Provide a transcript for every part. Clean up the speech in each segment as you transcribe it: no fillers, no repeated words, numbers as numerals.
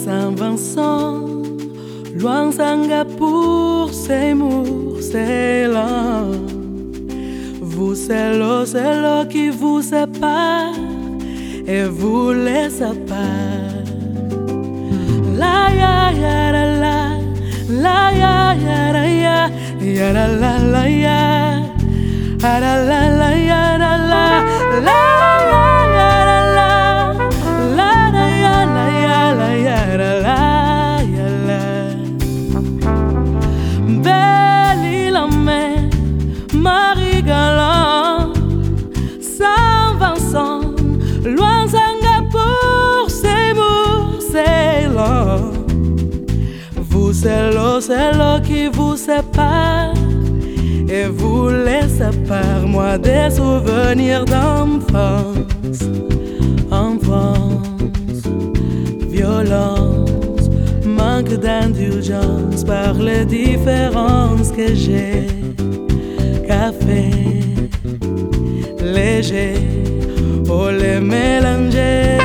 Saint-Vincent, loin Singapour, Seymour, Ceylan. Vous, c'est l'eau qui vous sépare et vous les sépare. La ya ya la la ya ya la ya ya la la ya la la ya la la Marie-Galante, Saint-Vincent, loin Singapour, Seymour, Ceylan. Vous, c'est l'eau qui vous sépare et vous les sépare. Moi, des souvenirs d'enfance, violence, manque d'indulgence par les différences que j'ai. Café léger, oh les mélanger.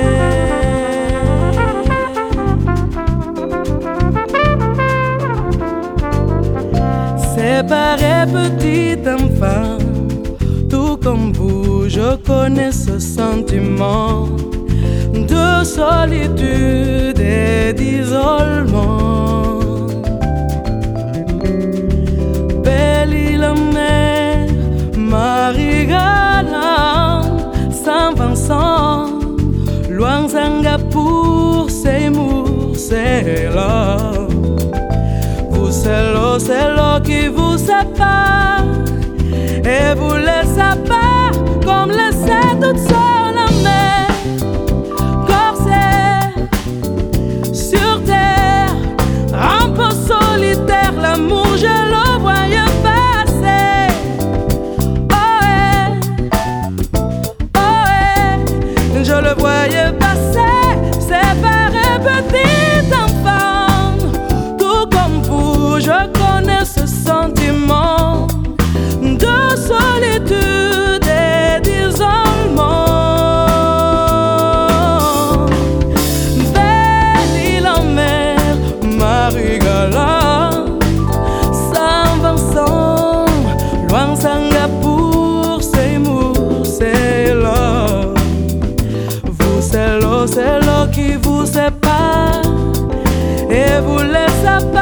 Séparé petit enfant, tout comme vous, je connais ce sentiment de solitude et d'isolement. Marie-Galante, Saint-Vincent, loin Singapour, Seymour, Ceylan. Vous, c'est l'eau qui vous sépare et vous les sépare comme laisser toute seule la mer. Corsaire sur terre, un peu solitaire, l'amour je le voyais pas. Je le voyais passer, séparé petit enfant. Tout comme vous, je connais ce sentiment de solitude et d'isolement. Belle île en mer, Marie-Galante, Saint-Vincent, loin Singapour, Seymour, Ceylan. C'est l'eau qui vous sépare et vous les sépare.